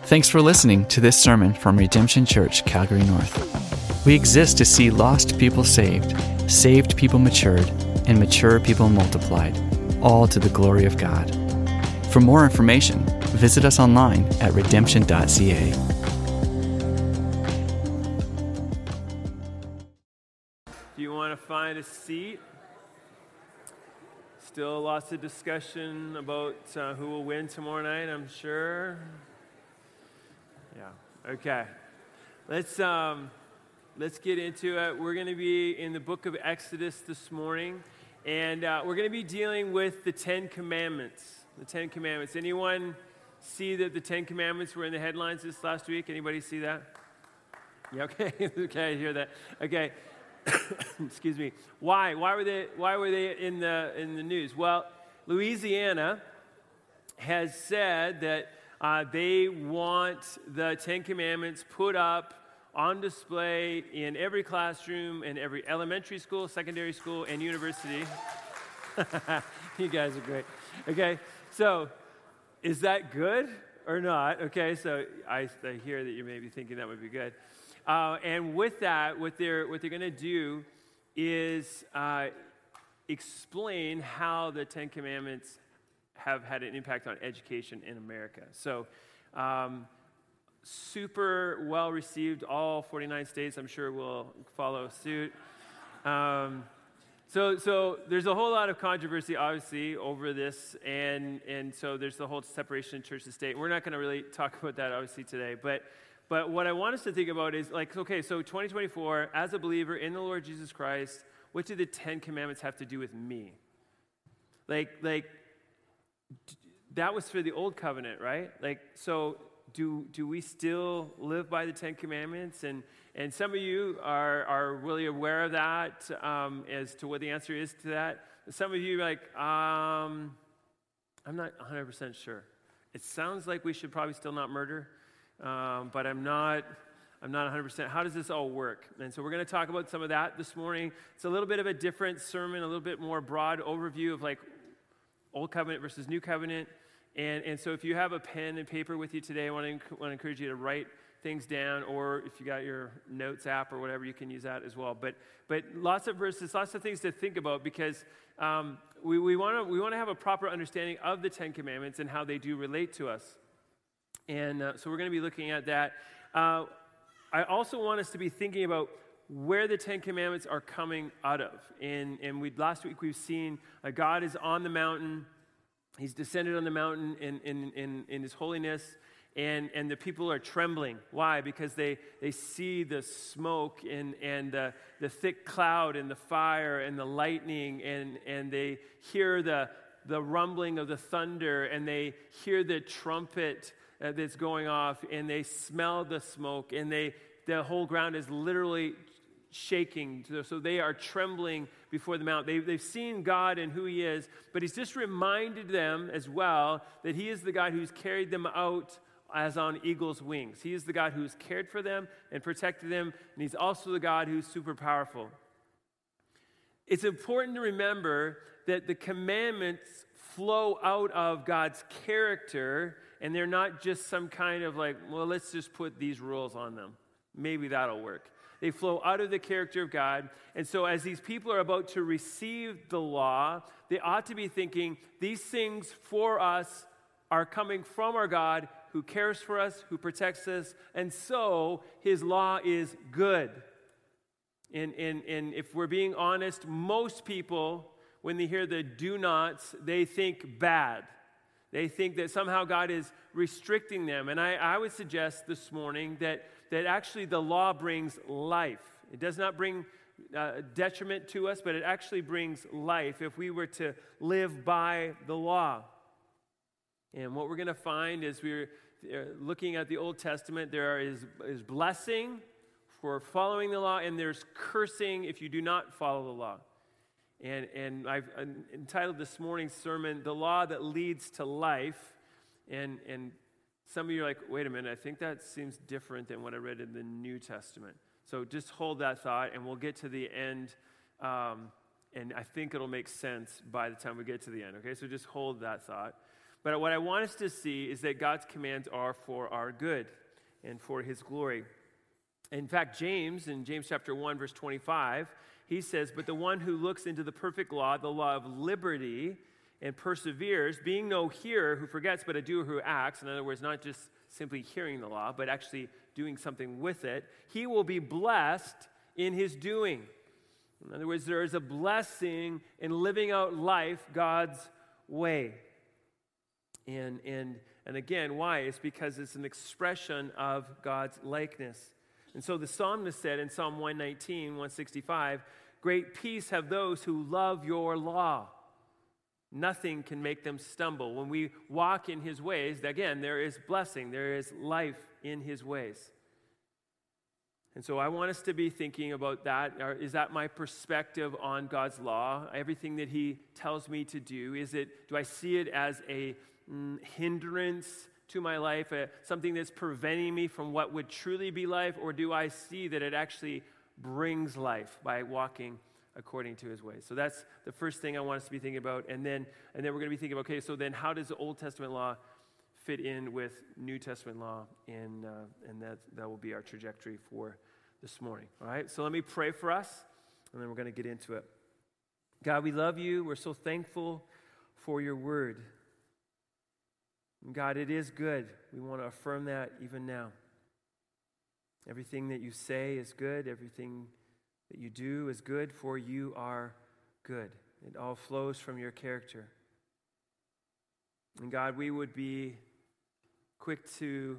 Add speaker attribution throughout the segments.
Speaker 1: Thanks for listening to this sermon from Redemption Church, Calgary North. We exist to see lost people saved, saved people matured, and mature people multiplied, all to the glory of God. For more information, visit us online at redemption.ca.
Speaker 2: If you want to find a seat, still lots of discussion about who will win tomorrow night, I'm sure. Yeah, okay. Let's get into it. We're going to be in the book of Exodus this morning, and we're going to be dealing with the Ten Commandments. The Ten Commandments. Anyone see that the Ten Commandments were in the headlines this last week? Anybody see that? Yeah, okay. Okay, I hear that. Okay. Excuse me. Why? Why were they in the news? Well, Louisiana has said that they want the Ten Commandments put up on display in every classroom, in every elementary school, secondary school, and university. You guys are great. Okay, so is that good or not? Okay, so I hear that you may be thinking that would be good. And with that, what they're going to do is explain how the Ten Commandments have had an impact on education in America. So, super well received. All 49 states, I'm sure, will follow suit. So there's a whole lot of controversy, obviously, over this, and so there's the whole separation of church and state. We're not going to really talk about that, obviously, today, but what I want us to think about is, like, okay, so 2024, as a believer in the Lord Jesus Christ, what do the Ten Commandments have to do with me? Like that was for the old covenant, right? Like, so do we still live by the Ten Commandments? And some of you are really aware of that as to what the answer is to that. Some of you are like, I'm not 100% sure. It sounds like we should probably still not murder, but I'm not 100%. How does this all work? And so we're going to talk about some of that this morning. It's a little bit of a different sermon, a little bit more broad overview of like Old Covenant versus New Covenant. And so if you have a pen and paper with you today, I want to encourage you to write things down, or if you got your notes app or whatever, you can use that as well. But lots of verses, lots of things to think about, because we want to have a proper understanding of the Ten Commandments and how they do relate to us. And so we're going to be looking at that. I also want us to be thinking about where the Ten Commandments are coming out of. And last week we've seen God is on the mountain. He's descended on the mountain in his holiness, and the people are trembling. Why? Because they see the smoke and the thick cloud and the fire and the lightning, and they hear the rumbling of the thunder, and they hear the trumpet that's going off, and they smell the smoke, and the whole ground is literally shaking. So they are trembling before the mount. They've seen God and who he is, but he's just reminded them as well that he is the God who's carried them out as on eagle's wings. He is the God who's cared for them and protected them, and he's also the God who's super powerful. It's important to remember that the commandments flow out of God's character, and they're not just some kind of like, well, let's just put these rules on them. Maybe that'll work. They flow out of the character of God. And so as these people are about to receive the law, they ought to be thinking, these things for us are coming from our God who cares for us, who protects us, and so his law is good. And if we're being honest, most people, when they hear the do nots, they think bad. They think that somehow God is restricting them. And I would suggest this morning that actually the law brings life. It does not bring detriment to us, but it actually brings life if we were to live by the law. And what we're going to find as we're looking at the Old Testament, there is blessing for following the law, and there's cursing if you do not follow the law. And I've entitled this morning's sermon, The Law That Leads to Life. And some of you are like, wait a minute, I think that seems different than what I read in the New Testament. So just hold that thought, and we'll get to the end, and I think it'll make sense by the time we get to the end, okay? So just hold that thought. But what I want us to see is that God's commands are for our good and for his glory. In fact, James, in James chapter 1, verse 25, he says, "But the one who looks into the perfect law, the law of liberty, and perseveres, being no hearer who forgets, but a doer who acts," in other words, not just simply hearing the law, but actually doing something with it, "he will be blessed in his doing." In other words, there is a blessing in living out life God's way. And again, why? It's because it's an expression of God's likeness. And so the psalmist said in Psalm 119, 165, "Great peace have those who love your law. Nothing can make them stumble." When we walk in his ways, again, there is blessing. There is life in his ways. And so I want us to be thinking about that. Is that my perspective on God's law? Everything that he tells me to do, do I see it as a hindrance to my life, something that's preventing me from what would truly be life, or do I see that it actually brings life by walking according to his ways? So that's the first thing I want us to be thinking about. And then we're going to be thinking, okay, so then how does the Old Testament law fit in with New Testament law? And that will be our trajectory for this morning. All right, so let me pray for us, and then we're going to get into it. God, we love you. We're so thankful for your word. And God, it is good. We want to affirm that even now. Everything that you say is good. Everything that you do is good, for you are good. It all flows from your character. And God, we would be quick to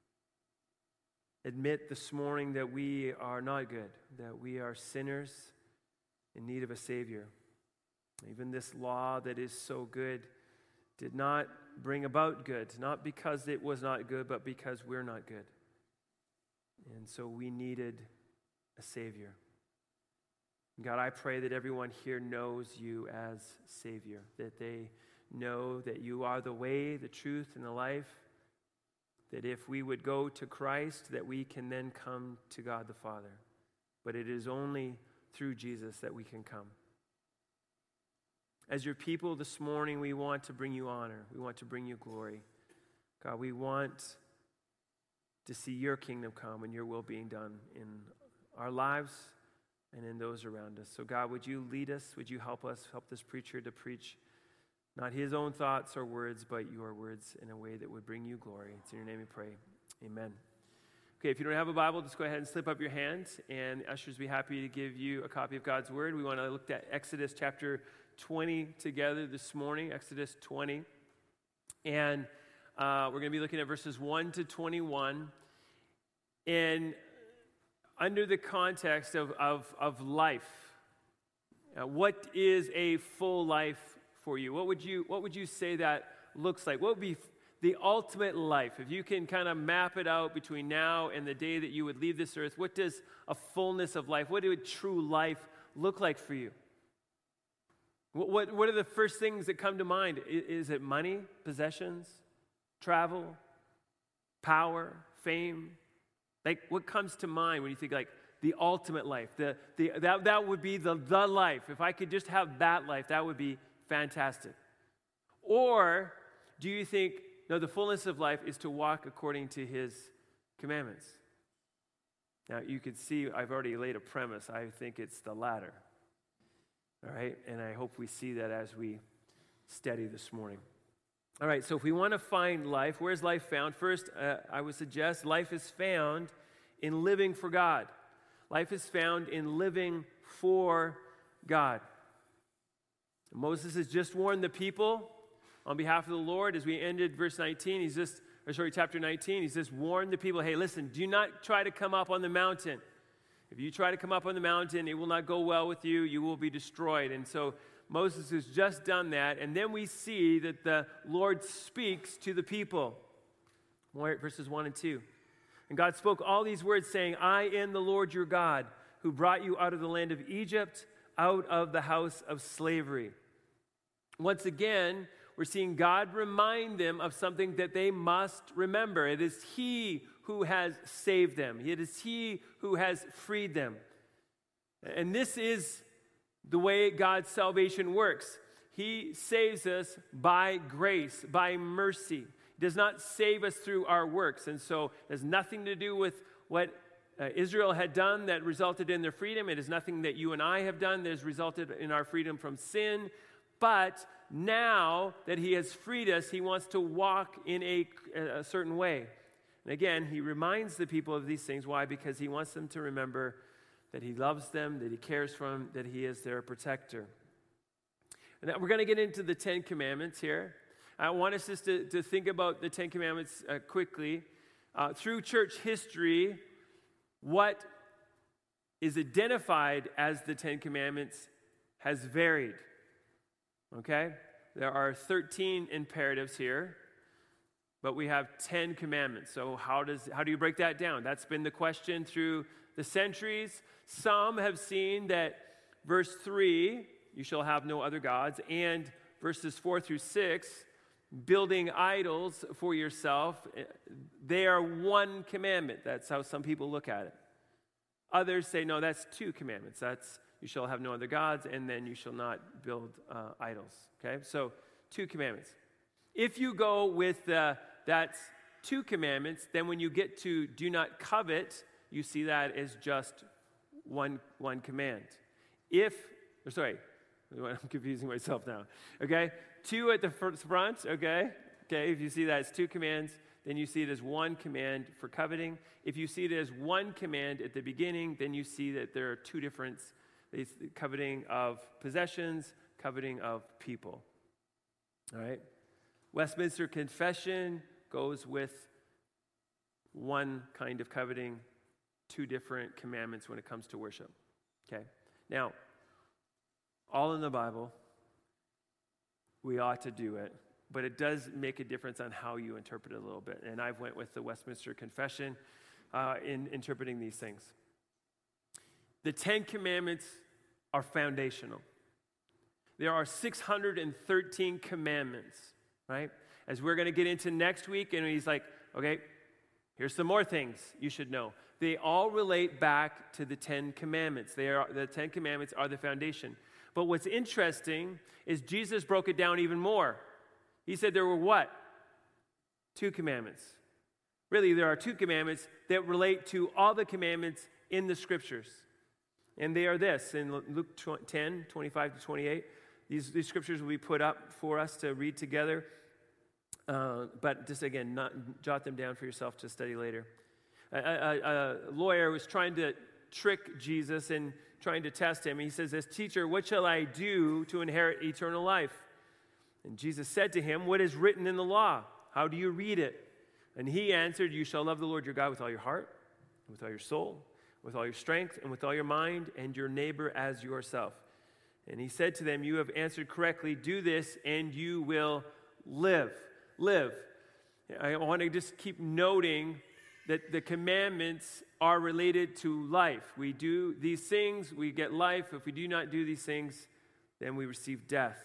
Speaker 2: admit this morning that we are not good, that we are sinners in need of a Savior. Even this law that is so good did not bring about good, not because it was not good, but because we're not good. And so we needed a Savior. God, I pray that everyone here knows you as Savior, that they know that you are the way, the truth, and the life, that if we would go to Christ, that we can then come to God the Father. But it is only through Jesus that we can come. As your people this morning, we want to bring you honor. We want to bring you glory. God, we want to see your kingdom come and your will being done in our lives and in those around us. So God, would you lead us? Would you help us, help this preacher to preach not his own thoughts or words, but your words in a way that would bring you glory. It's in your name we pray. Amen. Okay, if you don't have a Bible, just go ahead and slip up your hand, and ushers will be happy to give you a copy of God's word. We want to look at Exodus chapter 20 together this morning, Exodus 20. And we're going to be looking at verses 1 to 21. And under the context of life, what is a full life for you? What would you say that looks like? What would be the ultimate life? If you can kind of map it out between now and the day that you would leave this earth, what does a fullness of life, what would true life look like for you? What are the first things that come to mind? Is it money, possessions, travel, power, fame? Like, what comes to mind when you think like the ultimate life? That would be the life. If I could just have that life, that would be fantastic. Or do you think, no, the fullness of life is to walk according to his commandments? Now, you can see I've already laid a premise. I think it's the latter. All right? And I hope we see that as we study this morning. All right, so if we want to find life, where's life found? First, I would suggest life is found in living for God. Life is found in living for God. Moses has just warned the people on behalf of the Lord. As we ended verse 19, chapter 19, he's just warned the people, hey, listen, do not try to come up on the mountain. If you try to come up on the mountain, it will not go well with you. You will be destroyed. And so Moses has just done that. And then we see that the Lord speaks to the people. Verses 1 and 2. And God spoke all these words, saying, I am the Lord your God, who brought you out of the land of Egypt, out of the house of slavery. Once again, we're seeing God remind them of something that they must remember. It is He who has saved them. It is He who has freed them. And this is the way God's salvation works. He saves us by grace, by mercy. He does not save us through our works. And so it has nothing to do with what Israel had done that resulted in their freedom. It is nothing that you and I have done that has resulted in our freedom from sin. But now that he has freed us, he wants to walk in a certain way. And again, he reminds the people of these things. Why? Because he wants them to remember that he loves them, that he cares for them, that he is their protector. And we're going to get into the Ten Commandments here. I want us just to think about the Ten Commandments quickly. Through church history, what is identified as the Ten Commandments has varied. Okay? There are 13 imperatives here, but we have 10 commandments. So how do you break that down? That's been the question through the centuries. Some have seen that verse 3, you shall have no other gods, and verses 4 through 6, building idols for yourself, they are one commandment. That's how some people look at it. Others say, no, that's two commandments. That's you shall have no other gods, and then you shall not build idols. Okay, so two commandments. If you go with that's two commandments, then when you get to do not covet, you see that as just one command. I'm confusing myself now. Okay, two at the front. Okay, if you see that as two commands, then you see it as one command for coveting. If you see it as one command at the beginning, then you see that there are two different coveting of possessions, coveting of people. All right? Westminster Confession goes with one kind of coveting, two different commandments when it comes to worship. Okay? Now, all in the Bible, we ought to do it, but it does make a difference on how you interpret it a little bit. And I've went with the Westminster Confession in interpreting these things. The Ten Commandments are foundational. There are 613 commandments, right? As we're going to get into next week, and he's like, okay, here's some more things you should know. They all relate back to the Ten Commandments. The Ten Commandments are the foundation. But what's interesting is Jesus broke it down even more. He said there were what? Two commandments. Really, there are two commandments that relate to all the commandments in the Scriptures. And they are this, in Luke 10, 25 to 28. These scriptures will be put up for us to read together. But just again, jot them down for yourself to study later. A lawyer was trying to trick Jesus and trying to test him. He says, "Teacher, what shall I do to inherit eternal life?" And Jesus said to him, "What is written in the law? How do you read it?" And he answered, "You shall love the Lord your God with all your heart, and with all your soul, with all your strength, and with all your mind, and your neighbor as yourself." And he said to them, "You have answered correctly. Do this, and you will live." Live. I want to just keep noting that the commandments are related to life. We do these things, we get life. If we do not do these things, then we receive death.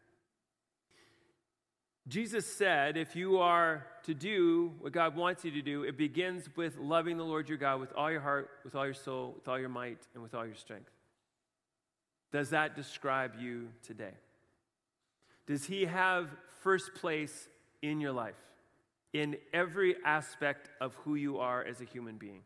Speaker 2: Jesus said, if you are to do what God wants you to do, it begins with loving the Lord your God with all your heart, with all your soul, with all your might, and with all your strength. Does that describe you today? Does he have first place in your life, in every aspect of who you are as a human being?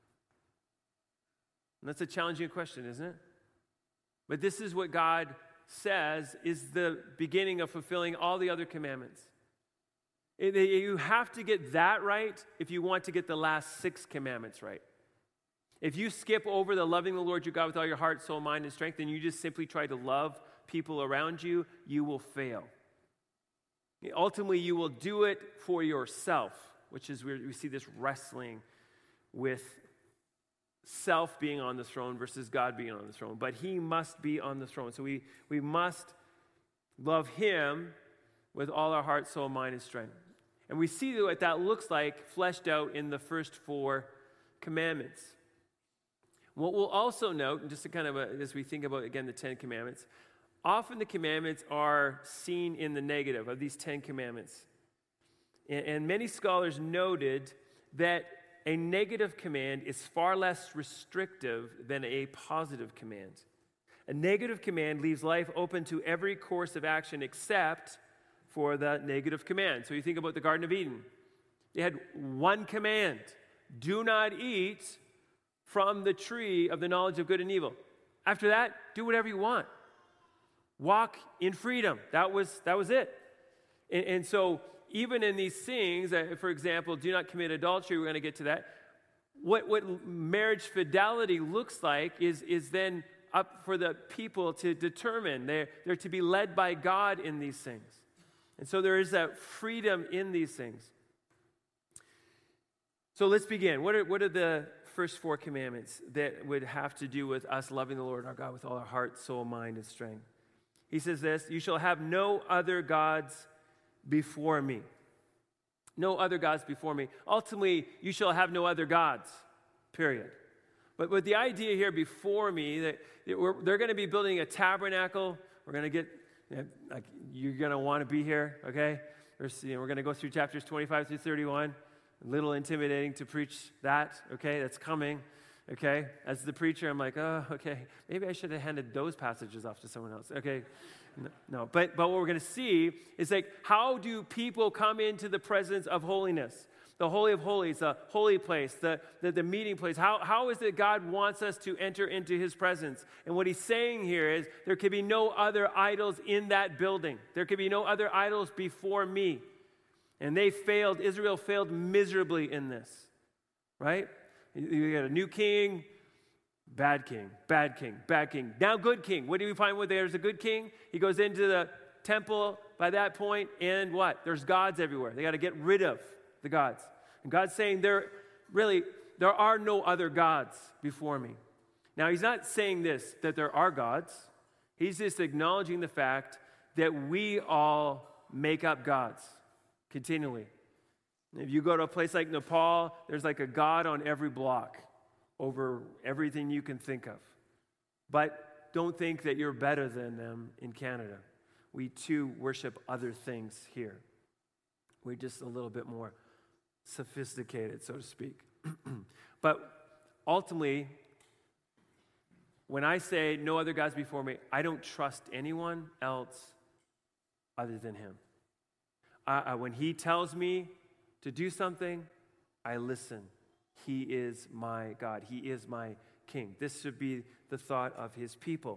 Speaker 2: And that's a challenging question, isn't it? But this is what God says is the beginning of fulfilling all the other commandments. You have to get that right if you want to get the last 6 commandments right. If you skip over the loving the Lord your God with all your heart, soul, mind, and strength, and you just simply try to love people around you, you will fail. Ultimately, you will do it for yourself, which is where we see this wrestling with self being on the throne versus God being on the throne. But he must be on the throne. So we must love him with all our heart, soul, mind, and strength. And we see what that looks like fleshed out in the first 4 commandments. What we'll also note, and just to kind of as we think about, again, the 10 commandments, often the commandments are seen in the negative of these 10 commandments. And many scholars noted that a negative command is far less restrictive than a positive command. A negative command leaves life open to every course of action except for the negative command. So you think about the Garden of Eden. They had one command: do not eat from the tree of the knowledge of good and evil. After that, do whatever you want. Walk in freedom. That was it. And so even in these things, for example, do not commit adultery, we're going to get to that. What marriage fidelity looks like is then up for the people to determine. They're to be led by God in these things. And so there is that freedom in these things. So let's begin. What are the first 4 commandments that would have to do with us loving the Lord our God with all our heart, soul, mind, and strength? He says this: you shall have no other gods before me. No other gods before me. Ultimately, you shall have no other gods, period. But the idea here, before me, that they're going to be building a tabernacle. We're going to get, you're going to want to be here, okay? We're going to go through chapters 25 through 31. A little intimidating to preach that, okay? That's coming, okay? As the preacher, I'm like, oh, okay. Maybe I should have handed those passages off to someone else, okay? No. But what we're going to see is like, how do people come into the presence of holiness? The Holy of Holies, the holy place, the meeting place. How is it God wants us to enter into his presence? And what he's saying here is there could be no other idols in that building. There could be no other idols before me. And they failed. Israel failed miserably in this, right? You got a new king, bad king, bad king, bad king. Now good king. What do we find when there's a good king? He goes into the temple by that point, and what? There's gods everywhere. They got to get rid of the gods. And God's saying there are no other gods before me. Now, he's not saying this, that there are gods. He's just acknowledging the fact that we all make up gods continually. If you go to a place like Nepal, there's like a god on every block over everything you can think of. But don't think that you're better than them in Canada. We too worship other things here. We're just a little bit more sophisticated, so to speak. But ultimately, when I say no other gods before me, I don't trust anyone else other than him. When he tells me to do something, I listen. He is my God. He is my king. This should be the thought of his people.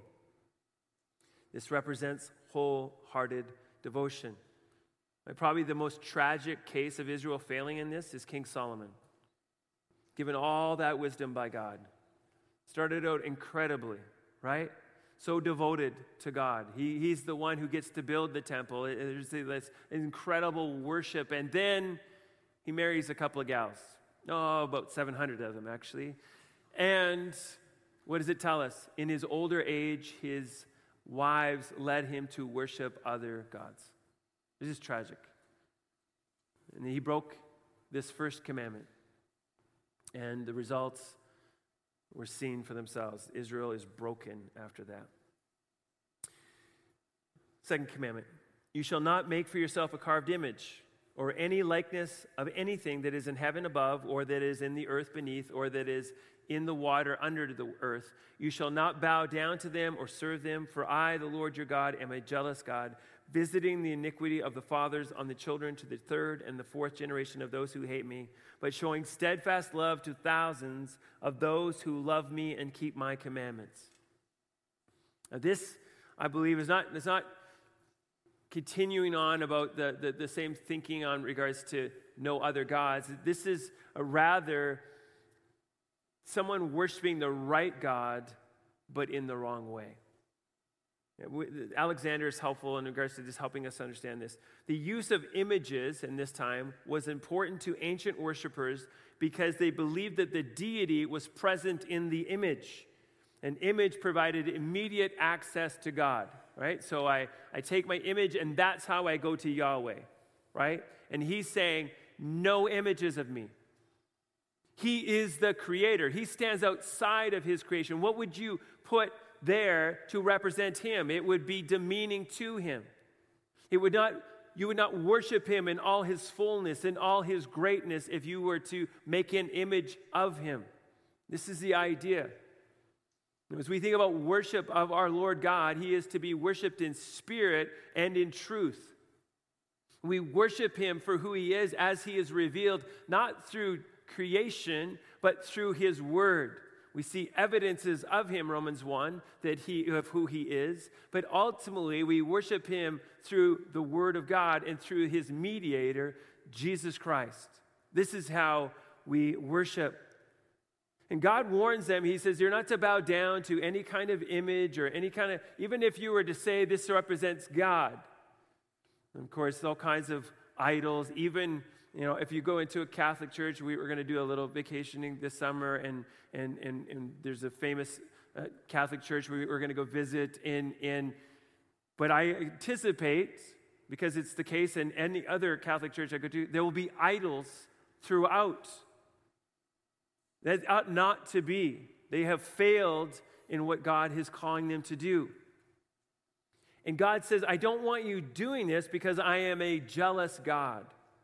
Speaker 2: This represents wholehearted devotion. Probably the most tragic case of Israel failing in this is King Solomon. Given all that wisdom by God. Started out incredibly, right? So devoted to God. He's the one who gets to build the temple. There's this incredible worship. And then he marries a couple of gals. Oh, about 700 of them, actually. And what does it tell us? In his older age, his wives led him to worship other gods. This is tragic. And he broke this first commandment. And the results were seen for themselves. Israel is broken after that. Second commandment. You shall not make for yourself a carved image or any likeness of anything that is in heaven above or that is in the earth beneath or that is in the water under the earth. You shall not bow down to them or serve them, for I, the Lord your God, am a jealous God, visiting the iniquity of the fathers on the children to the third and the fourth generation of those who hate me, but showing steadfast love to thousands of those who love me and keep my commandments. Now this, I believe, is not continuing on about the same thinking on regards to no other gods. This is a rather someone worshiping the right God, but in the wrong way. Alexander is helpful in regards to this, helping us understand this. The use of images in this time was important to ancient worshipers because they believed that the deity was present in the image. An image provided immediate access to God, right? So I take my image and that's how I go to Yahweh, right? And he's saying, no images of me. He is the creator. He stands outside of his creation. What would you put there to represent him? It would be demeaning to him. You would not worship him in all his fullness, in all his greatness, if you were to make an image of him. This is the idea. As we think about worship of our Lord God, he is to be worshiped in spirit and in truth. We worship him for who he is as he is revealed, not through creation, but through his word. We see evidences of him, Romans 1, of who he is, but ultimately we worship him through the word of God and through his mediator, Jesus Christ. This is how we worship. And God warns them, he says, you're not to bow down to any kind of image or any kind of, even if you were to say this represents God. And of course, all kinds of idols, even, if you go into a Catholic church, we were going to do a little vacationing this summer, and there's a famous Catholic church we're going to go visit but I anticipate, because it's the case in any other Catholic church I go to, there will be idols throughout. That ought not to be. They have failed in what God is calling them to do. And God says, I don't want you doing this because I am a jealous God.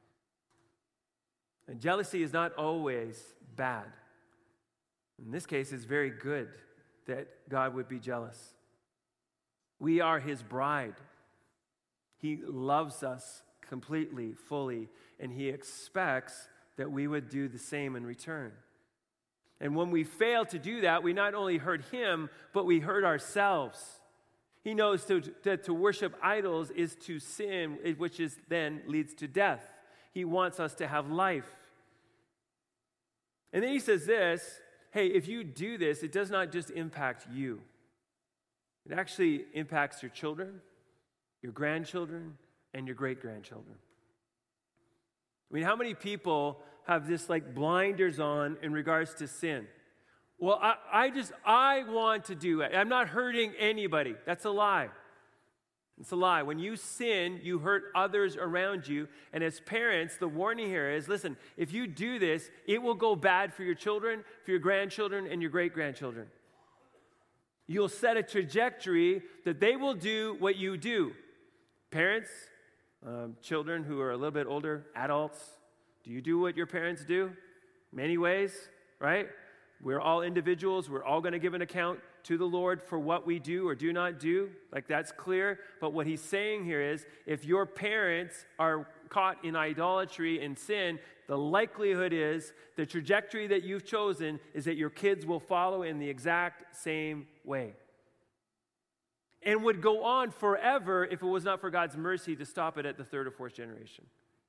Speaker 2: And jealousy is not always bad. In this case, it's very good that God would be jealous. We are his bride. He loves us completely, fully, and he expects that we would do the same in return. And when we fail to do that, we not only hurt him, but we hurt ourselves. He knows that to worship idols is to sin, which then leads to death. He wants us to have life. And then he says this, hey, if you do this, it does not just impact you. It actually impacts your children, your grandchildren, and your great-grandchildren. I mean, how many people have this blinders on in regards to sin? Well, I want to do it. I'm not hurting anybody. That's a lie. It's a lie. When you sin, you hurt others around you. And as parents, the warning here is, listen, if you do this, it will go bad for your children, for your grandchildren, and your great-grandchildren. You'll set a trajectory that they will do what you do. Parents, children who are a little bit older, adults, do you do what your parents do? Many ways, right? We're all individuals. We're all going to give an account to the Lord for what we do or do not do. That's clear. But what he's saying here is, if your parents are caught in idolatry and sin, the likelihood is the trajectory that you've chosen is that your kids will follow in the exact same way. And would go on forever if it was not for God's mercy to stop it at the third or fourth generation.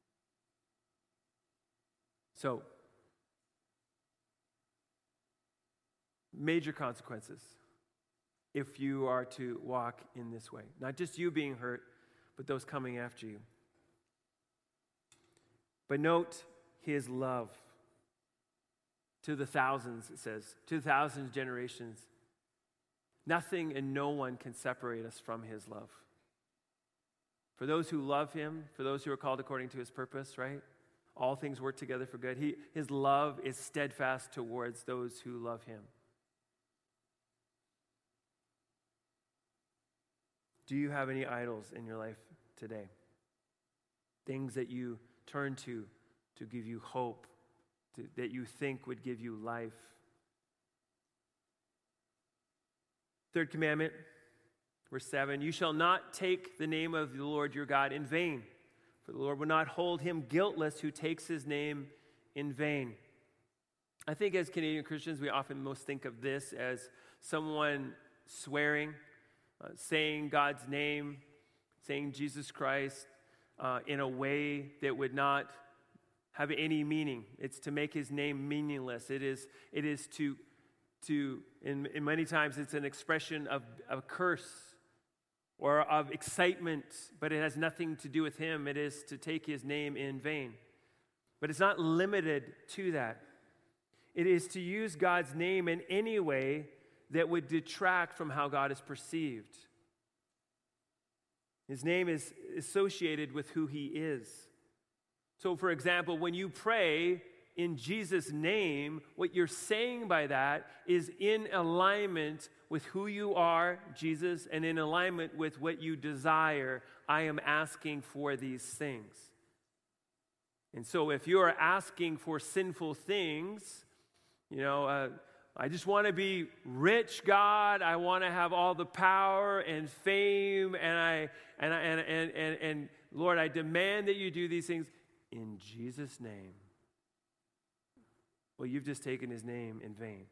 Speaker 2: So, major consequences if you are to walk in this way. Not just you being hurt, but those coming after you. But note his love to the thousands, it says, to thousands of generations. Nothing and no one can separate us from his love. For those who love him, for those who are called according to his purpose, right? All things work together for good. His love is steadfast towards those who love him. Do you have any idols in your life today? Things that you turn to give you hope, that you think would give you life. Third commandment, verse 7, you shall not take the name of the Lord your God in vain, for the Lord will not hold him guiltless who takes his name in vain. I think as Canadian Christians, we often most think of this as someone swearing, saying God's name, saying Jesus Christ in a way that would not have any meaning. It's to make his name meaningless. It is to in many times it's an expression of a curse or of excitement, but it has nothing to do with him. It is to take his name in vain. But it's not limited to that. It is to use God's name in any way that would detract from how God is perceived. His name is associated with who he is. So, for example, when you pray in Jesus' name, what you're saying by that is in alignment with who you are, Jesus, and in alignment with what you desire. I am asking for these things. And so if you are asking for sinful things, I just want to be rich, God. I want to have all the power and fame, and Lord, I demand that you do these things in Jesus' name. Well, you've just taken his name in vain.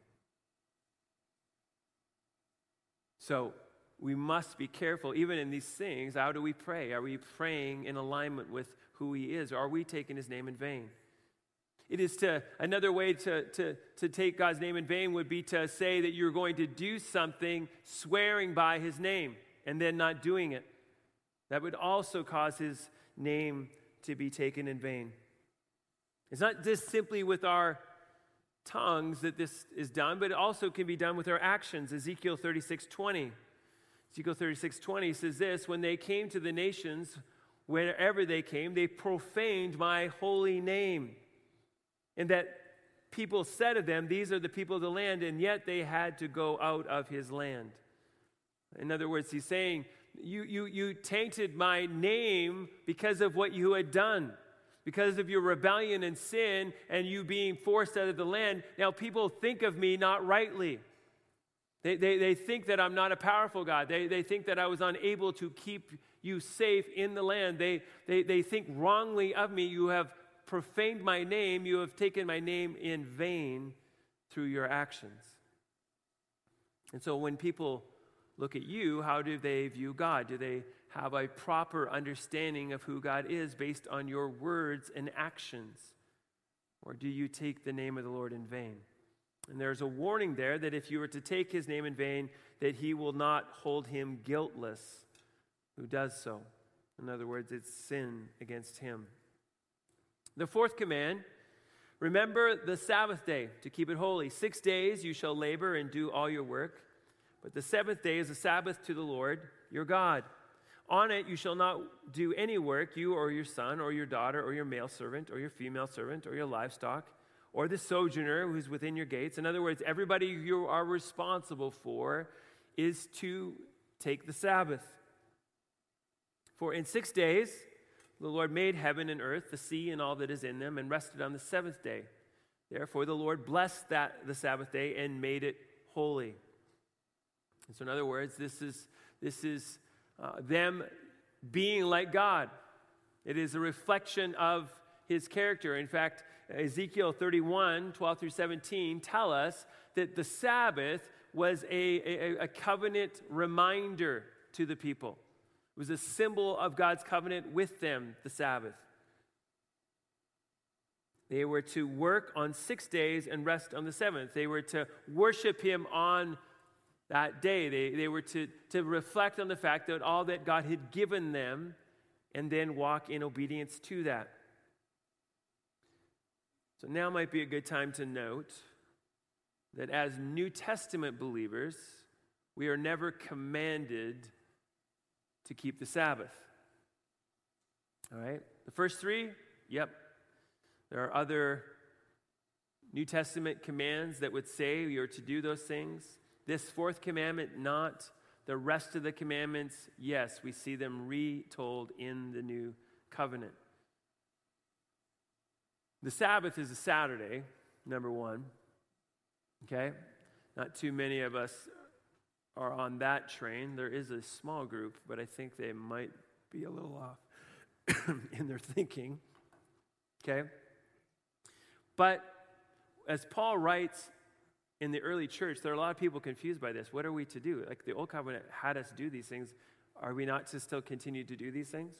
Speaker 2: So we must be careful, even in these things. How do we pray? Are we praying in alignment with who he is? Or are we taking his name in vain? It is another way to take God's name in vain would be to say that you're going to do something swearing by his name and then not doing it. That would also cause his name to be taken in vain. It's not just simply with our tongues that this is done, but it also can be done with our actions. Ezekiel 36:20. Ezekiel 36:20 says this, when they came to the nations, wherever they came, they profaned my holy name. And that people said of them, these are the people of the land, and yet they had to go out of his land. In other words, he's saying, you tainted my name because of what you had done. Because of your rebellion and sin and you being forced out of the land, now people think of me not rightly. They think that I'm not a powerful God. They think that I was unable to keep you safe in the land. They think wrongly of me. You have profaned my name. You have taken my name in vain through your actions. And so when people look at you, how do they view God? Do they have a proper understanding of who God is based on your words and actions? Or do you take the name of the Lord in vain? And there's a warning there that if you were to take his name in vain, that he will not hold him guiltless who does so. In other words, it's sin against him. The fourth command, remember the Sabbath day to keep it holy. 6 days you shall labor and do all your work, but the seventh day is a Sabbath to the Lord your God. On it you shall not do any work, you or your son or your daughter or your male servant or your female servant or your livestock or the sojourner who's within your gates. In other words, everybody you are responsible for is to take the Sabbath. For in 6 days the Lord made heaven and earth, the sea and all that is in them, and rested on the seventh day. Therefore the Lord blessed the Sabbath day and made it holy. And so in other words, this is them being like God. It is a reflection of his character. In fact, Ezekiel 31:12 through 17 tell us that the Sabbath was a covenant reminder to the people. It was a symbol of God's covenant with them, the Sabbath. They were to work on 6 days and rest on the seventh. They were to worship him on that day. They were to reflect on the fact that all that God had given them and then walk in obedience to that. So now might be a good time to note that as New Testament believers, we are never commanded to keep the Sabbath. All right? The first three, yep. There are other New Testament commands that would say you're to do those things. This fourth commandment, not. The rest of the commandments, yes, we see them retold in the new covenant. The Sabbath is a Saturday, number one. Okay? Not too many of us are on that train. There is a small group, but I think they might be a little off in their thinking. Okay? But as Paul writes in the early church, there are a lot of people confused by this. What are we to do? Like the old covenant had us do these things. Are we not to still continue to do these things?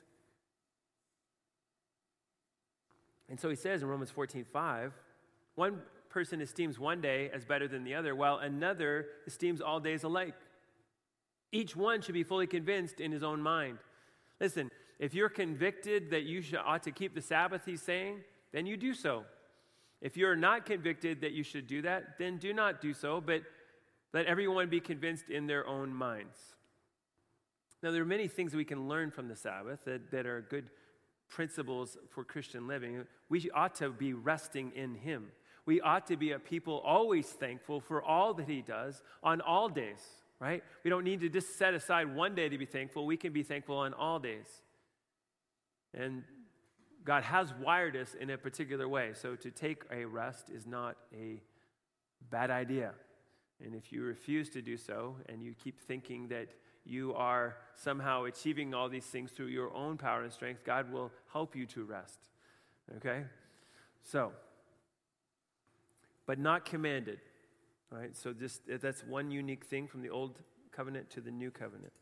Speaker 2: And so he says in Romans 14:5, one person esteems one day as better than the other, while another esteems all days alike. Each one should be fully convinced in his own mind. Listen, if you're convicted that you ought to keep the Sabbath, he's saying, then you do so. If you're not convicted that you should do that, then do not do so, but let everyone be convinced in their own minds. Now, there are many things we can learn from the Sabbath that are good principles for Christian living. We ought to be resting in him. We ought to be a people always thankful for all that he does on all days, right? We don't need to just set aside one day to be thankful. We can be thankful on all days. And God has wired us in a particular way, so to take a rest is not a bad idea. And if you refuse to do so, and you keep thinking that you are somehow achieving all these things through your own power and strength, God will help you to rest. Okay? So, but not commanded. All right? So that's one unique thing from the old covenant to the new covenant.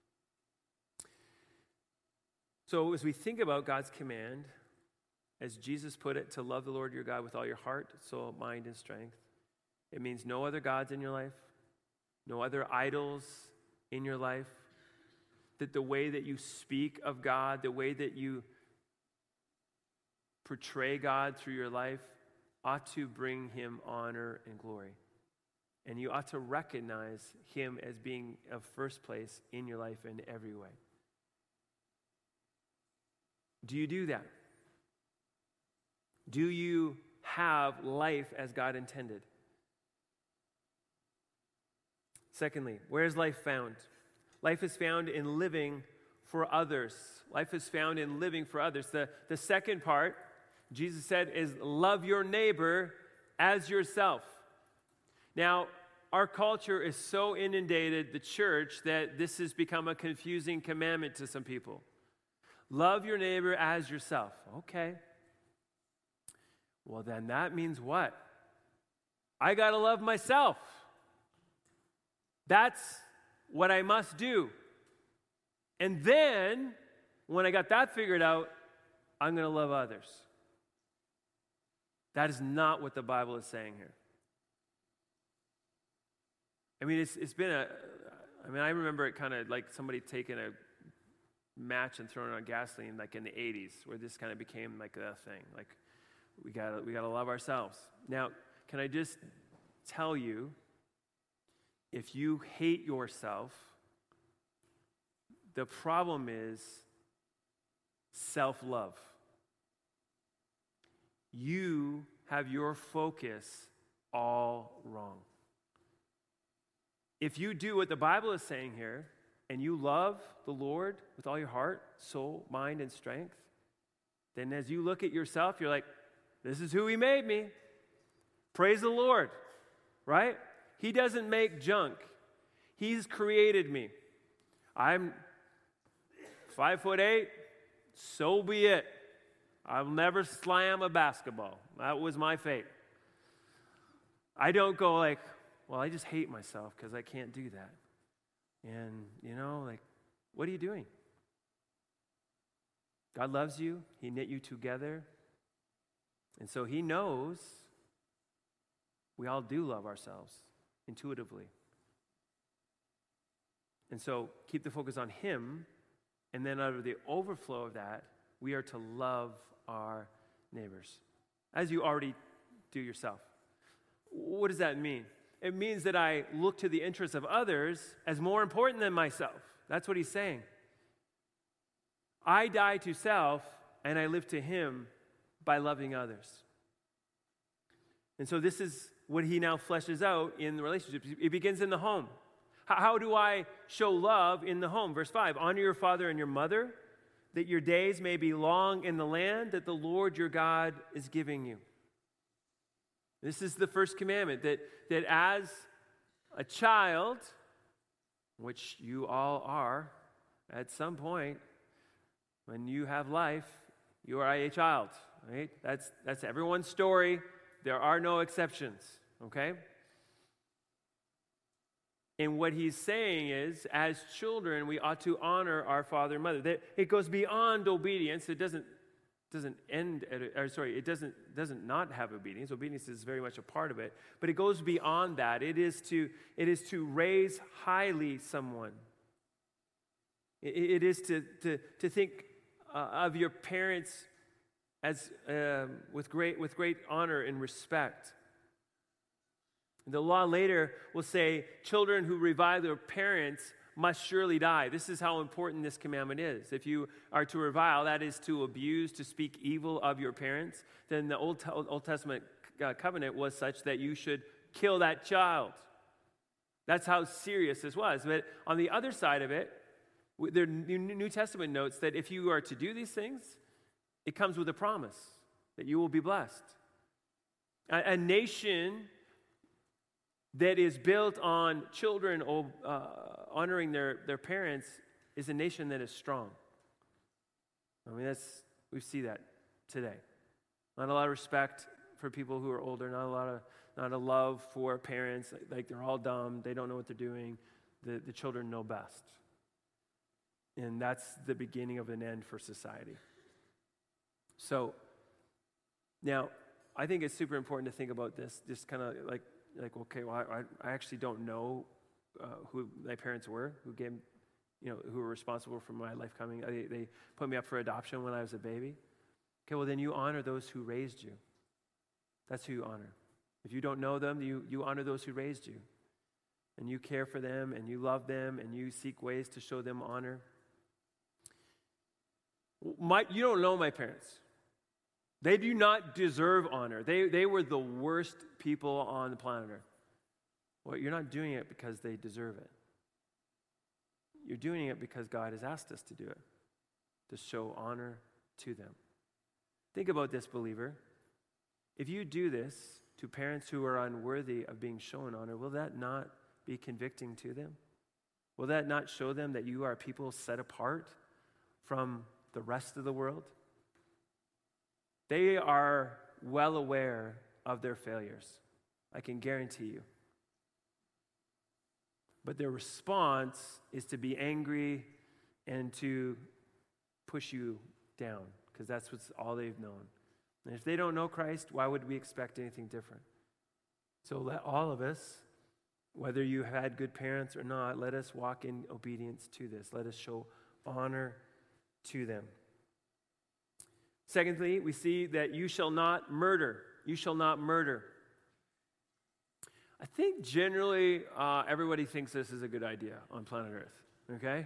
Speaker 2: So as we think about God's command, as Jesus put it, to love the Lord your God with all your heart, soul, mind, and strength, it means no other gods in your life, no other idols in your life, that the way that you speak of God, the way that you portray God through your life ought to bring him honor and glory. And you ought to recognize him as being of first place in your life in every way. Do you do that? Do you have life as God intended? Secondly, where is life found? Life is found in living for others. Life is found in living for others. The second part, Jesus said, is love your neighbor as yourself. Now, our culture is so inundated, the church, that this has become a confusing commandment to some people. Love your neighbor as yourself. Okay. Well, then that means what? I got to love myself. That's what I must do. And then, when I got that figured out, I'm going to love others. That is not what the Bible is saying here. I mean, it's been I remember it kind of like somebody taking a match and throwing it on gasoline like in the 80s, where this kind of became like a thing. Like, we gotta love ourselves. Now, can I just tell you, if you hate yourself, the problem is self-love. You have your focus all wrong. If you do what the Bible is saying here, and you love the Lord with all your heart, soul, mind, and strength, then as you look at yourself, you're like, this is who he made me. Praise the Lord, right? He doesn't make junk. He's created me. I'm 5'8", so be it. I'll never slam a basketball. That was my fate. I don't go like, well, I just hate myself because I can't do that. And, what are you doing? God loves you. He knit you together. And so he knows we all do love ourselves intuitively. And so keep the focus on him, and then out of the overflow of that, we are to love our neighbors, as you already do yourself. What does that mean? It means that I look to the interests of others as more important than myself. That's what he's saying. I die to self, and I live to him by loving others. And so this is what he now fleshes out in the relationship. It begins in the home. How do I show love in the home? Verse 5, honor your father and your mother, that your days may be long in the land that the Lord your God is giving you. This is the first commandment, that as a child, which you all are at some point, when you have life, you are a child, right? That's everyone's story. There are no exceptions, okay? And what he's saying is, as children, we ought to honor our father and mother. That it goes beyond obedience. It doesn't end at, it doesn't not have obedience. Obedience is very much a part of it, but it goes beyond that. It is to raise highly someone. It is to think of your parents as with great honor and respect. The law later will say, children who revile their parents must surely die. This is how important this commandment is. If you are to revile, that is to abuse, to speak evil of your parents, then the Old Testament covenant was such that you should kill that child. That's how serious this was. But on the other side of it, the New Testament notes that if you are to do these things, it comes with a promise that you will be blessed. A nation that is built on children honoring their parents is a nation that is strong. I mean, we see that today. Not a lot of respect for people who are older, not a love for parents, like they're all dumb, they don't know what they're doing. The children know best. And that's the beginning of an end for society. So, now, I think it's super important to think about this, just kind of like okay, well, I actually don't know who my parents were, who were responsible for my life coming. They put me up for adoption when I was a baby. Okay, well, then you honor those who raised you. That's who you honor. If you don't know them, you honor those who raised you. And you care for them, and you love them, and you seek ways to show them honor. You don't know my parents. They do not deserve honor. They were the worst people on the planet Earth. Well, you're not doing it because they deserve it. You're doing it because God has asked us to do it, to show honor to them. Think about this, believer. If you do this to parents who are unworthy of being shown honor, will that not be convicting to them? Will that not show them that you are people set apart from the rest of the world? They are well aware of their failures. I can guarantee you. But their response is to be angry and to push you down, because that's all they've known. And if they don't know Christ, why would we expect anything different? So let all of us, whether you had good parents or not, let us walk in obedience to this. Let us show honor to them. Secondly, we see that you shall not murder. You shall not murder. I think generally everybody thinks this is a good idea on planet Earth, okay?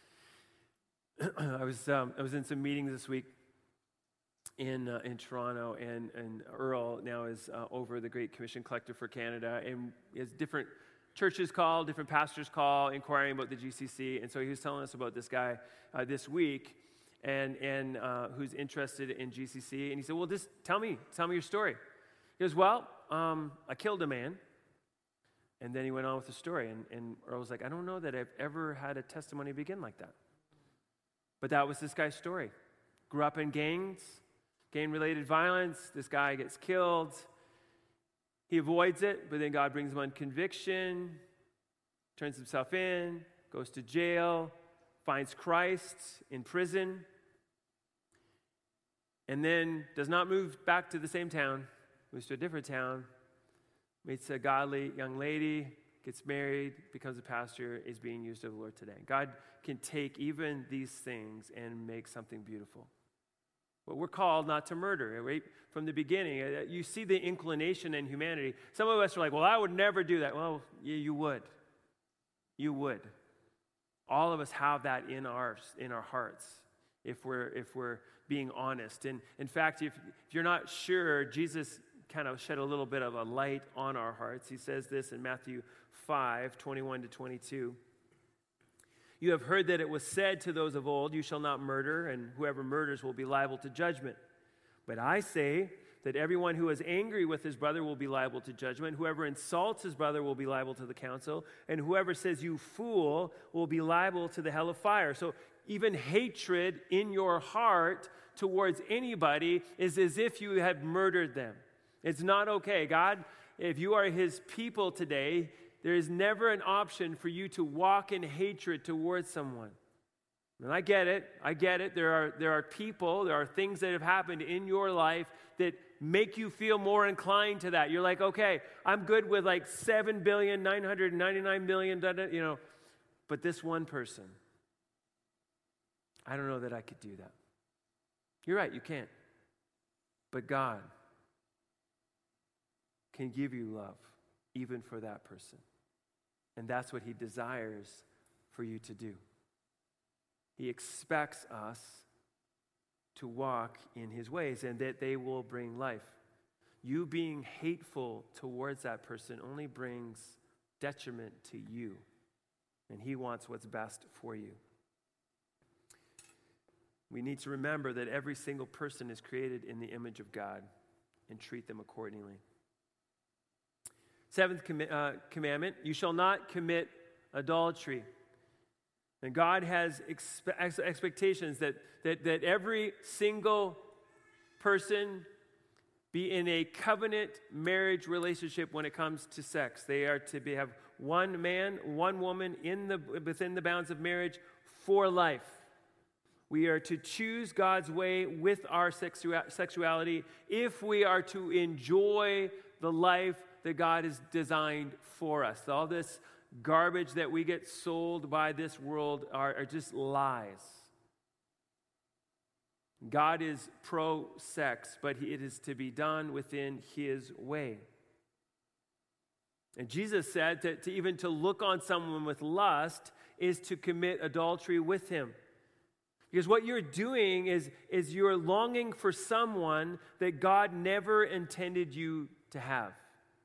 Speaker 2: I was in some meetings this week in Toronto, and Earl now is over the Great Commission Collective for Canada, and as different churches call, different pastors call, inquiring about the GCC, and so he was telling us about this guy this week, and who's interested in GCC, and he said, well, just tell me your story. He goes, well, I killed a man. And then he went on with the story, and Earl was like, I don't know that I've ever had a testimony begin like that. But that was this guy's story. Grew up in gangs, gang-related violence. This guy gets killed. He avoids it, but then God brings him on conviction, turns himself in, goes to jail, finds Christ in prison, and then does not move back to the same town, moves to a different town, meets a godly young lady, gets married, becomes a pastor, is being used of the Lord today. God can take even these things and make something beautiful. But we're called not to murder, right? From the beginning, you see the inclination in humanity. Some of us are like, well, I would never do that. Well, yeah, you would. You would. All of us have that in our hearts if we're being honest. And in fact, if you're not sure, Jesus kind of shed a little bit of a light on our hearts. He says this in Matthew 5:21-22. You have heard that it was said to those of old, you shall not murder, and whoever murders will be liable to judgment. But I say that everyone who is angry with his brother will be liable to judgment. Whoever insults his brother will be liable to the council, and whoever says you fool will be liable to the hell of fire. So even hatred in your heart towards anybody is as if you had murdered them. It's not okay. God, if you are his people today, there is never an option for you to walk in hatred towards someone. And I get it. There are people, there are things that have happened in your life that make you feel more inclined to that. You're like, okay, I'm good with like 7,999,000,000, but this one person, I don't know that I could do that. You're right, you can't. But God can give you love, even for that person. And that's what he desires for you to do. He expects us to walk in his ways and that they will bring life. You being hateful towards that person only brings detriment to you. And he wants what's best for you. We need to remember that every single person is created in the image of God and treat them accordingly. Seventh commandment, you shall not commit adultery. And God has expectations that every single person be in a covenant marriage relationship when it comes to sex. They are to have one man, one woman within the bounds of marriage for life. We are to choose God's way with our sexuality if we are to enjoy the life that God has designed for us. All this garbage that we get sold by this world are just lies. God is pro-sex, but it is to be done within His way. And Jesus said that even to look on someone with lust is to commit adultery with him. Because what you're doing is you're longing for someone that God never intended you to have.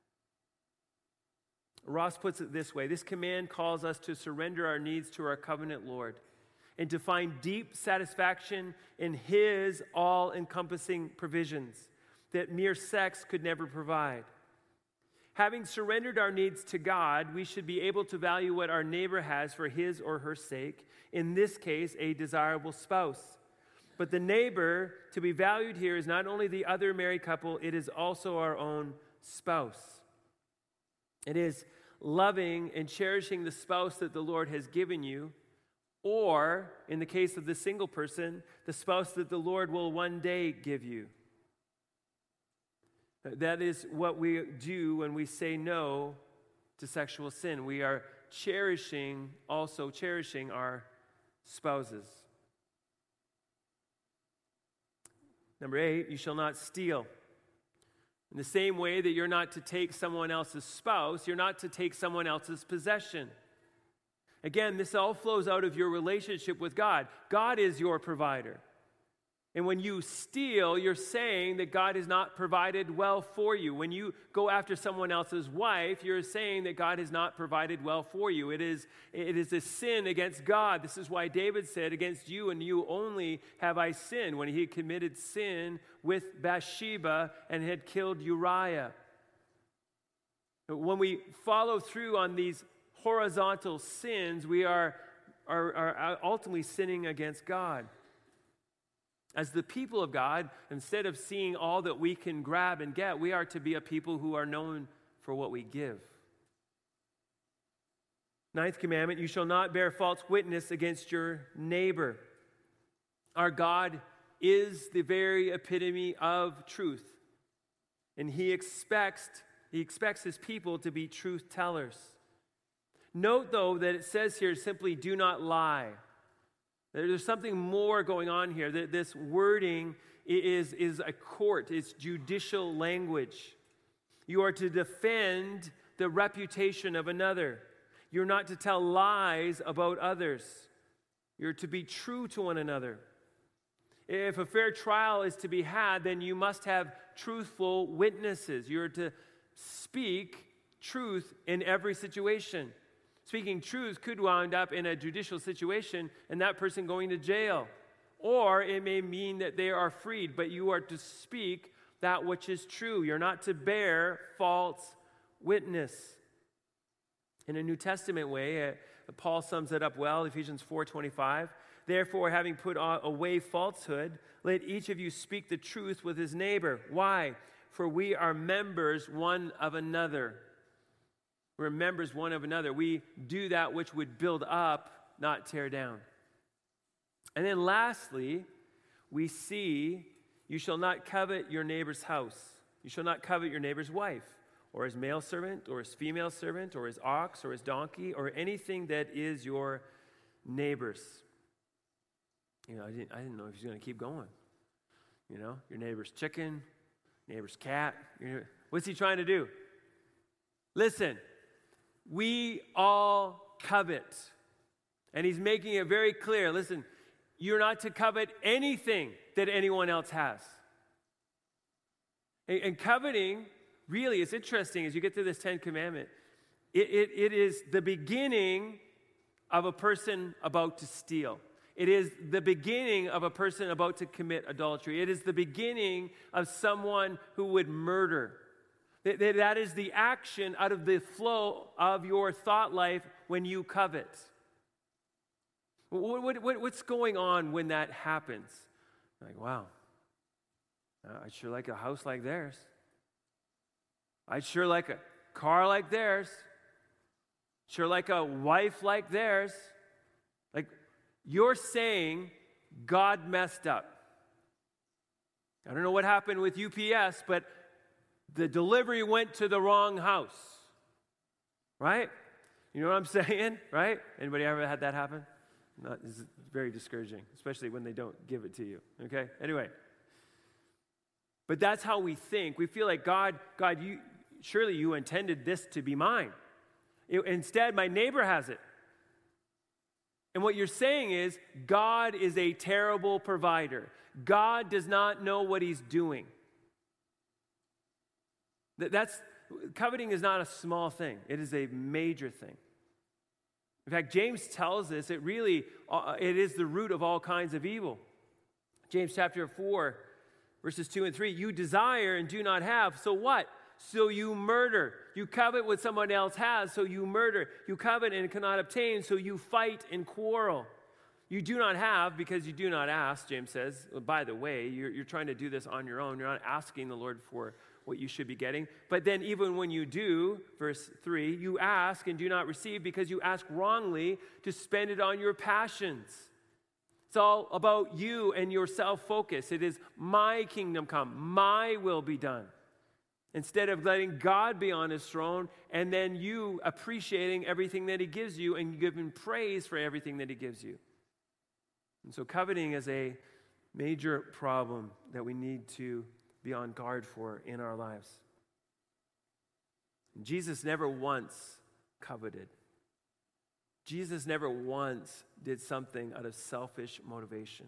Speaker 2: Ross puts it this way: this command calls us to surrender our needs to our covenant Lord and to find deep satisfaction in His all-encompassing provisions that mere sex could never provide. Having surrendered our needs to God, we should be able to value what our neighbor has for his or her sake, in this case, a desirable spouse. But the neighbor to be valued here is not only the other married couple, it is also our own spouse. It is loving and cherishing the spouse that the Lord has given you, or, in the case of the single person, the spouse that the Lord will one day give you. That is what we do when we say no to sexual sin. We are also cherishing our spouses. Number 8, you shall not steal. In the same way that you're not to take someone else's spouse, you're not to take someone else's possession. Again, this all flows out of your relationship with God. God is your provider. And when you steal, you're saying that God has not provided well for you. When you go after someone else's wife, you're saying that God has not provided well for you. It is a sin against God. This is why David said, against you and you only have I sinned, when he committed sin with Bathsheba and had killed Uriah. When we follow through on these horizontal sins, we are ultimately sinning against God. As the people of God, instead of seeing all that we can grab and get, we are to be a people who are known for what we give. 9th commandment, you shall not bear false witness against your neighbor. Our God is the very epitome of truth, and He expects His people to be truth tellers. Note, though, that it says here simply, do not lie. There's something more going on here. This wording is a court. It's judicial language. You are to defend the reputation of another. You're not to tell lies about others. You're to be true to one another. If a fair trial is to be had, then you must have truthful witnesses. You're to speak truth in every situation. Speaking truth could wind up in a judicial situation and that person going to jail. Or it may mean that they are freed, but you are to speak that which is true. You're not to bear false witness. In a New Testament way, Paul sums it up well, Ephesians 4:25. Therefore, having put away falsehood, let each of you speak the truth with his neighbor. Why? For we are members one of another. We're members one of another. We do that which would build up, not tear down. And then lastly, we see, you shall not covet your neighbor's house. You shall not covet your neighbor's wife, or his male servant, or his female servant, or his ox, or his donkey, or anything that is your neighbor's. I didn't know if he's going to keep going. Your neighbor's chicken, neighbor's cat. What's he trying to do? Listen. We all covet. And he's making it very clear. Listen, you're not to covet anything that anyone else has. And coveting, really, it's interesting as you get through this 10th commandment. It is the beginning of a person about to steal. It is the beginning of a person about to commit adultery. It is the beginning of someone who would murder. That is the action out of the flow of your thought life when you covet. What's going on when that happens? Like, wow, I'd sure like a house like theirs. I'd sure like a car like theirs. Sure like a wife like theirs. Like, you're saying God messed up. I don't know what happened with UPS, but the delivery went to the wrong house. Right? You know what I'm saying? Right? Anybody ever had that happen? It's very discouraging, especially when they don't give it to you. Okay? Anyway. But that's how we think. We feel like, God, surely you intended this to be mine. Instead, my neighbor has it. And what you're saying is, God is a terrible provider. God does not know what he's doing. Coveting is not a small thing. It is a major thing. In fact, James tells us it is the root of all kinds of evil. James chapter 4, verses 2 and 3, you desire and do not have, so what? So you murder. You covet what someone else has, so you murder. You covet and cannot obtain, so you fight and quarrel. You do not have because you do not ask, James says. By the way, you're trying to do this on your own. You're not asking the Lord for what you should be getting. But then even when you do, verse 3, you ask and do not receive because you ask wrongly to spend it on your passions. It's all about you and your self-focus. It is my kingdom come, my will be done. Instead of letting God be on his throne and then you appreciating everything that he gives you and giving praise for everything that he gives you. And so coveting is a major problem that we need to be on guard for in our lives. Jesus never once coveted. Jesus never once did something out of selfish motivation.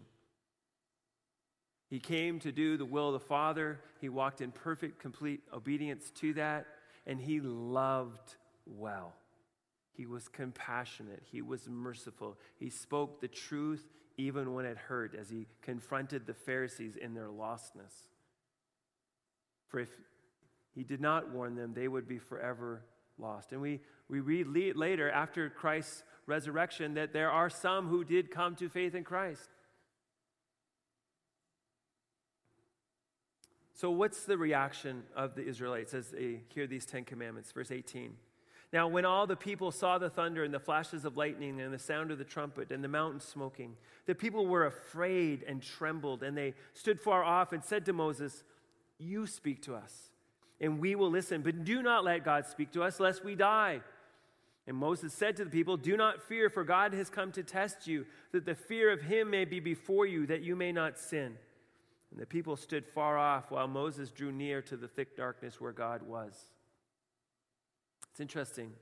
Speaker 2: He came to do the will of the Father. He walked in perfect, complete obedience to that, and he loved well. He was compassionate. He was merciful. He spoke the truth even when it hurt, as he confronted the Pharisees in their lostness. For if he did not warn them, they would be forever lost. And we read later, after Christ's resurrection, that there are some who did come to faith in Christ. So what's the reaction of the Israelites as they hear these 10 commandments? Verse 18. Now when all the people saw the thunder and the flashes of lightning and the sound of the trumpet and the mountain smoking, the people were afraid and trembled, and they stood far off and said to Moses, you speak to us, and we will listen, but do not let God speak to us, lest we die. And Moses said to the people, do not fear, for God has come to test you, that the fear of him may be before you, that you may not sin. And the people stood far off while Moses drew near to the thick darkness where God was. It's interesting.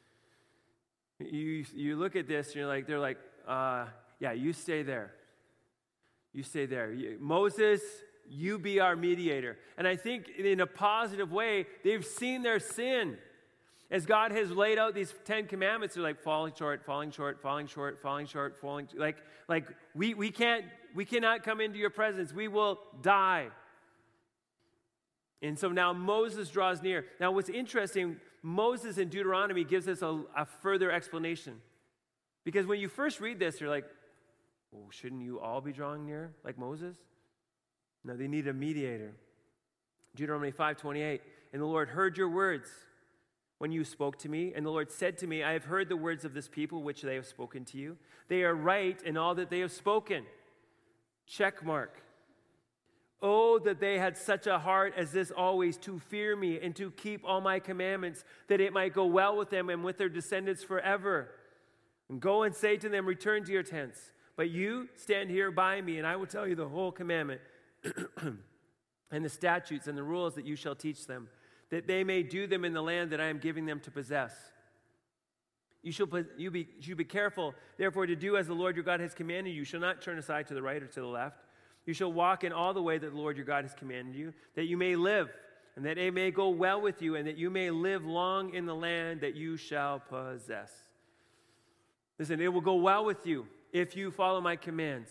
Speaker 2: You look at this and they're like, yeah, you stay there. You stay there. Moses, you be our mediator. And I think in a positive way, they've seen their sin. As God has laid out these 10 commandments, they're like falling short, falling short, falling short, falling short, falling. We cannot come into your presence. We will die. And so now Moses draws near. Now what's interesting, Moses in Deuteronomy gives us a further explanation. Because when you first read this, you're like, well, shouldn't you all be drawing near like Moses? No, they need a mediator. Deuteronomy 5:28, and the Lord heard your words when you spoke to me, and the Lord said to me, I have heard the words of this people which they have spoken to you. They are right in all that they have spoken. Check mark. Oh, that they had such a heart as this always, to fear me and to keep all my commandments, that it might go well with them and with their descendants forever. And go and say to them, return to your tents. But you stand here by me, and I will tell you the whole commandment and the statutes and the rules that you shall teach them, that they may do them in the land that I am giving them to possess. You be careful, therefore, to do as the Lord your God has commanded you. You shall not turn aside to the right or to the left. You shall walk in all the way that the Lord your God has commanded you, that you may live, and that it may go well with you, and that you may live long in the land that you shall possess. Listen, it will go well with you if you follow my commands.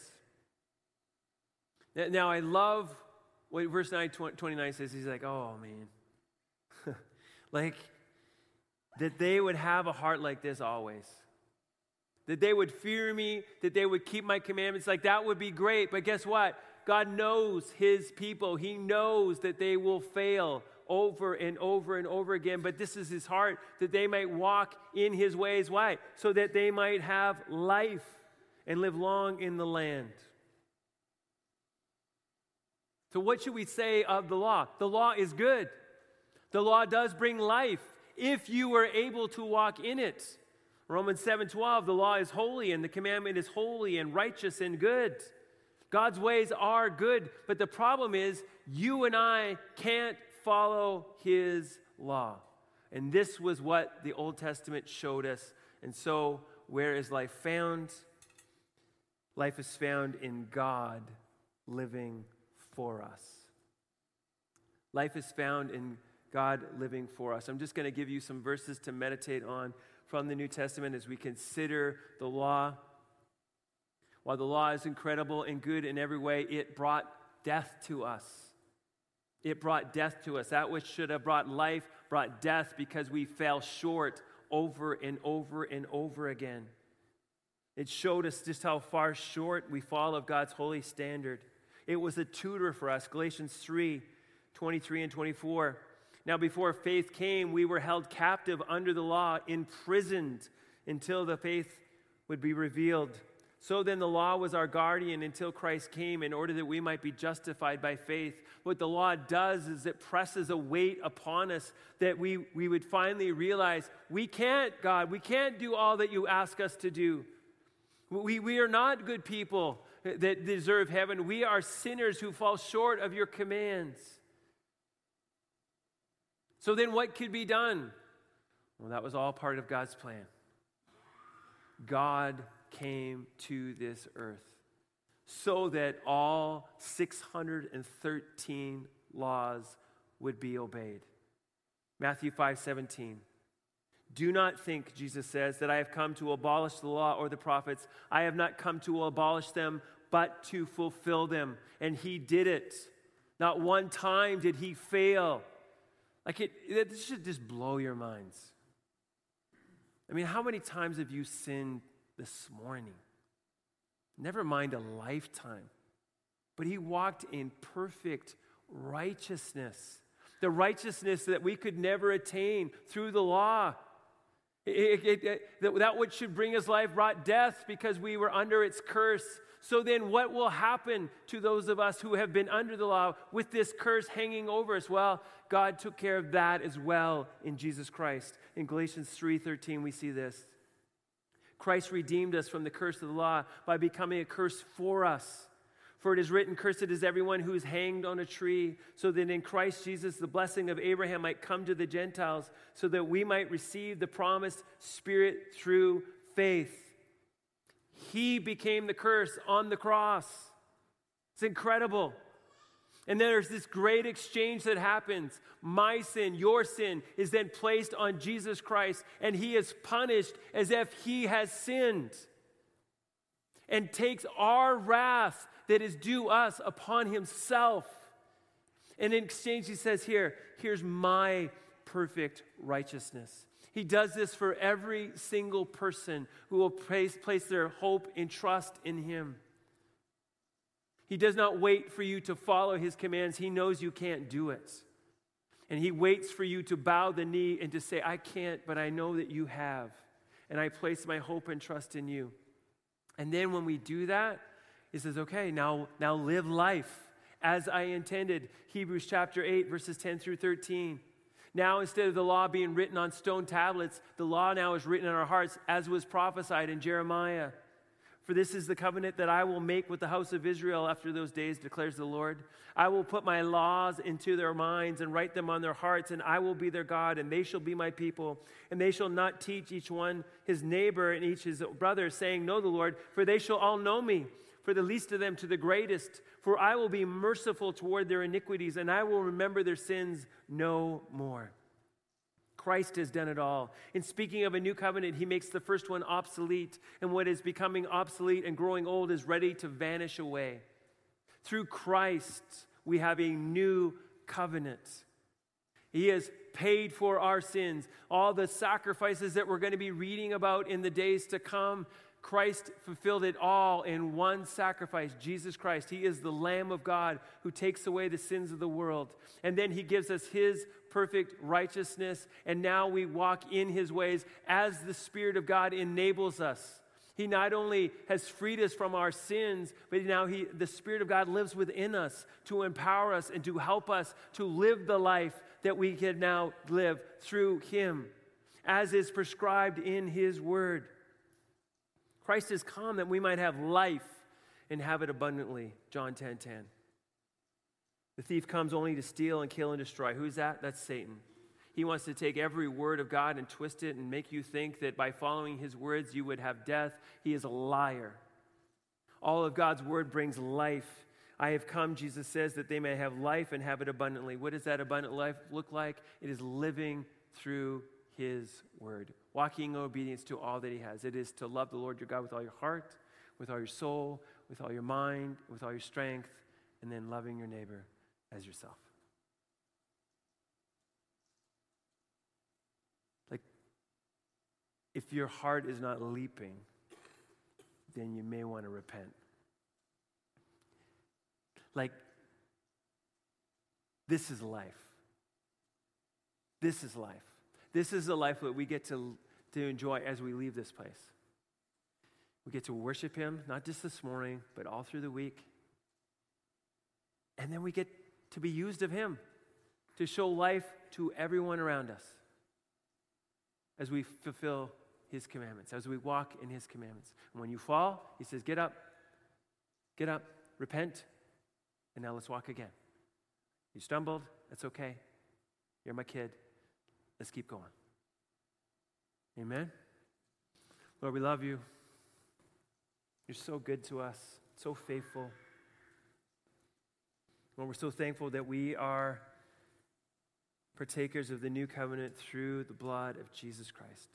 Speaker 2: Now, I love what verse 29 says. He's like, oh, man. Like, that they would have a heart like this always. That they would fear me, that they would keep my commandments. Like, that would be great. But guess what? God knows his people. He knows that they will fail over and over and over again. But this is his heart, that they might walk in his ways. Why? So that they might have life and live long in the land. So what should we say of the law? The law is good. The law does bring life if you were able to walk in it. Romans 7:12, the law is holy and the commandment is holy and righteous and good. God's ways are good, but the problem is you and I can't follow his law. And this was what the Old Testament showed us. And so, where is life found? Life is found in God living for us. Life is found in God living for us. I'm just going to give you some verses to meditate on from the New Testament as we consider the law. While the law is incredible and good in every way, it brought death to us. It brought death to us. That which should have brought life brought death because we fell short over and over and over again. It showed us just how far short we fall of God's holy standard. It was a tutor for us. Galatians 3:23 and 24. Now, before faith came, we were held captive under the law, imprisoned until the faith would be revealed. So then the law was our guardian until Christ came in order that we might be justified by faith. What the law does is it presses a weight upon us that we would finally realize we can't, God, we can't do all that you ask us to do. We are not good people that deserve heaven. We are sinners who fall short of your commands. So then what could be done? Well, that was all part of God's plan. God came to this earth so that all 613 laws would be obeyed. Matthew 5:17. Do not think, Jesus says, that I have come to abolish the law or the prophets. I have not come to abolish them, but to fulfill them. And he did it. Not one time did he fail. It should just blow your minds. I mean, how many times have you sinned this morning? Never mind a lifetime. But he walked in perfect righteousness. The righteousness that we could never attain through the law. That which should bring us life brought death because we were under its curse. So then what will happen to those of us who have been under the law with this curse hanging over us? Well, God took care of that as well in Jesus Christ. In Galatians 3:13 we see this. Christ redeemed us from the curse of the law by becoming a curse for us. For it is written, cursed is everyone who is hanged on a tree, so that in Christ Jesus the blessing of Abraham might come to the Gentiles, so that we might receive the promised Spirit through faith. He became the curse on the cross. It's incredible. And then there's this great exchange that happens. My sin, your sin, is then placed on Jesus Christ, and he is punished as if he has sinned, and takes our wrath that is due us upon himself. And in exchange, he says here's my perfect righteousness. He does this for every single person who will place their hope and trust in him. He does not wait for you to follow his commands. He knows you can't do it. And he waits for you to bow the knee and to say, I can't, but I know that you have. And I place my hope and trust in you. And then when we do that, he says, okay, now live life as I intended. Hebrews chapter 8, verses 10 through 13. Now, instead of the law being written on stone tablets, the law now is written in our hearts, as was prophesied in Jeremiah. For this is the covenant that I will make with the house of Israel after those days, declares the Lord. I will put my laws into their minds and write them on their hearts, and I will be their God, and they shall be my people. And they shall not teach each one his neighbor and each his brother, saying, know the Lord, for they shall all know me, for the least of them to the greatest. For I will be merciful toward their iniquities, and I will remember their sins no more. Christ has done it all. In speaking of a new covenant, he makes the first one obsolete, and what is becoming obsolete and growing old is ready to vanish away. Through Christ, we have a new covenant. He has paid for our sins. All the sacrifices that we're going to be reading about in the days to come, Christ fulfilled it all in one sacrifice, Jesus Christ. He is the Lamb of God who takes away the sins of the world. And then he gives us his perfect righteousness, and now we walk in his ways as the Spirit of God enables us. He not only has freed us from our sins, but now the Spirit of God lives within us to empower us and to help us to live the life that we can now live through him, as is prescribed in his word. Christ has come that we might have life and have it abundantly, John 10:10. The thief comes only to steal and kill and destroy. Who's that? That's Satan. He wants to take every word of God and twist it and make you think that by following his words you would have death. He is a liar. All of God's word brings life. I have come, Jesus says, that they may have life and have it abundantly. What does that abundant life look like? It is living through his word, walking in obedience to all that he has. It is to love the Lord your God with all your heart, with all your soul, with all your mind, with all your strength, and then loving your neighbor as yourself. Like, if your heart is not leaping, then you may want to repent. Like, this is life. This is life. This is the life that we get to enjoy as we leave this place. We get to worship him, not just this morning, but all through the week. And then we get to be used of him to show life to everyone around us as we fulfill his commandments, as we walk in his commandments. And when you fall, he says, get up, repent, and now let's walk again. You stumbled, that's okay. You're my kid. Let's keep going. Amen? Lord, we love you. You're so good to us, so faithful. Lord, we're so thankful that we are partakers of the new covenant through the blood of Jesus Christ.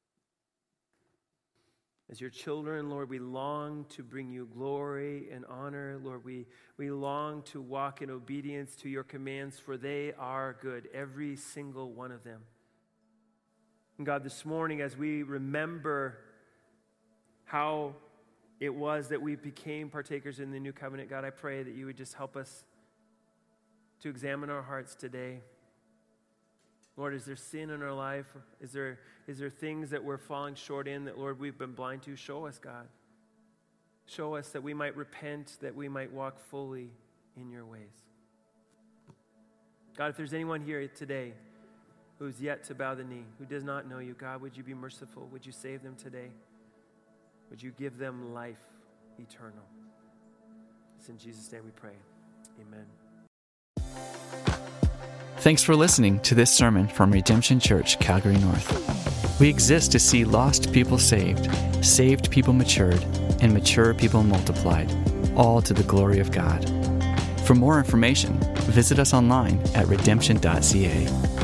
Speaker 2: As your children, Lord, we long to bring you glory and honor. Lord, we long to walk in obedience to your commands, for they are good, every single one of them. And God, this morning, as we remember how it was that we became partakers in the new covenant, God, I pray that you would just help us to examine our hearts today. Lord, is there sin in our life? Is there things that we're falling short in that, Lord, we've been blind to? Show us, God. Show us that we might repent, that we might walk fully in your ways. God, if there's anyone here today who's yet to bow the knee, who does not know you, God, would you be merciful? Would you save them today? Would you give them life eternal? It's in Jesus' name we pray. Amen.
Speaker 1: Thanks for listening to this sermon from Redemption Church, Calgary North. We exist to see lost people saved, saved people matured, and mature people multiplied, all to the glory of God. For more information, visit us online at redemption.ca.